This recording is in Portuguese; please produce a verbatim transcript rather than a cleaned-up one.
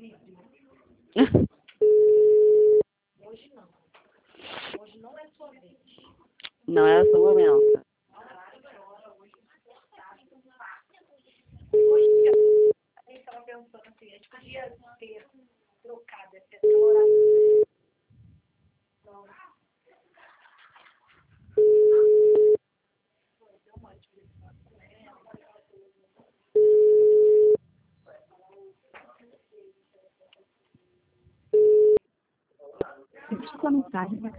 Não é o momento. A gente estava pensando assim, a gente podia ter trocado esse horário. Não. Sua mensagem